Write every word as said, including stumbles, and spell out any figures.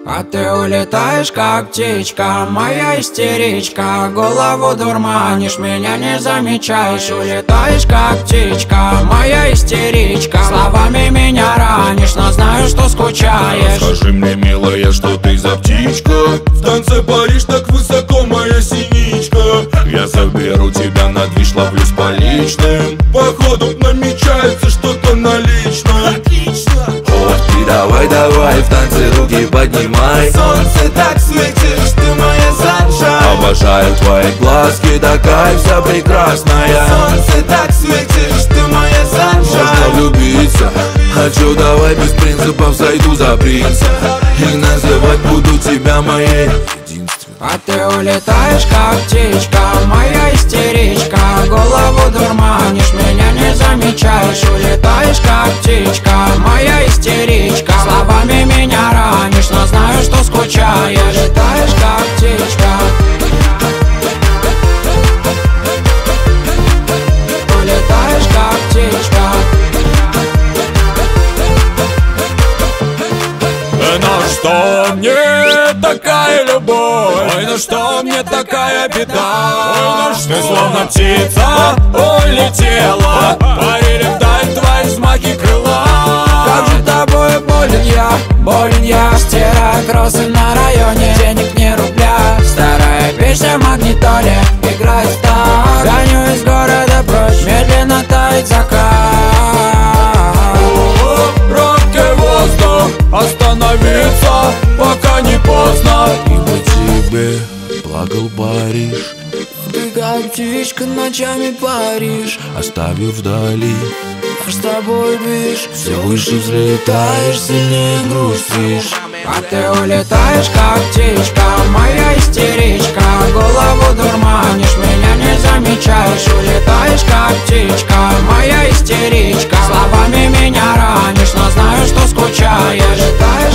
А ты улетаешь, как птичка, моя истеричка. Голову дурманишь, меня не замечаешь. Улетаешь, как птичка, моя истеричка. Словами меня ранишь, но знаю, что скучаешь. Скажи мне, милая, что ты за птичка? В танце паришь так высоко, моя синичка. Я заберу тебя на движ, ловлюсь по личным. Походу намечается что-то на личном. Отлично. Вот ты давай, давай, в танце руки поднимай. Солнце так светишь, ты моя саншайн. Обожаю твои глазки, такая вся прекрасная. Солнце так светишь, ты моя саншайн. Можно влюбиться, хочу, давай без принципов сойду за принца. И называть буду тебя моей единственной. А ты улетаешь, как птичка, моя истеричка. Голову дурманишь, меня не замечаешь. Улетаешь, как птичка, моя истеричка. Словами меня ранишь, но знаю, что скучаешь. Улетаешь, как птичка. Улетаешь, как птичка. На что мне такая любовь? Ой, ну что мне такая беда? Ой, ну что? Ты словно птица улетела, парили вдаль твои взмахи крыла. Как же тобой болен я, болен я. Стираю кроссы на районе, денег не рубля. Старая песня в магнитоле играет так. Гоню из города прочь, медленно тает закат. Робкий воздух, остановиться, пока не поздно. И по тебе плакал Париж, Ты как птичка ночами паришь, оставив вдали. а с тобой бишь. Все выше взлетаешь, сильнее грустишь. А ты улетаешь, как птичка, моя истеричка. Голову дурманишь, меня не замечаешь. Улетаешь, как птичка, моя истеричка. Словами меня ранишь, но знаю, что скучаешь. Улетаешь,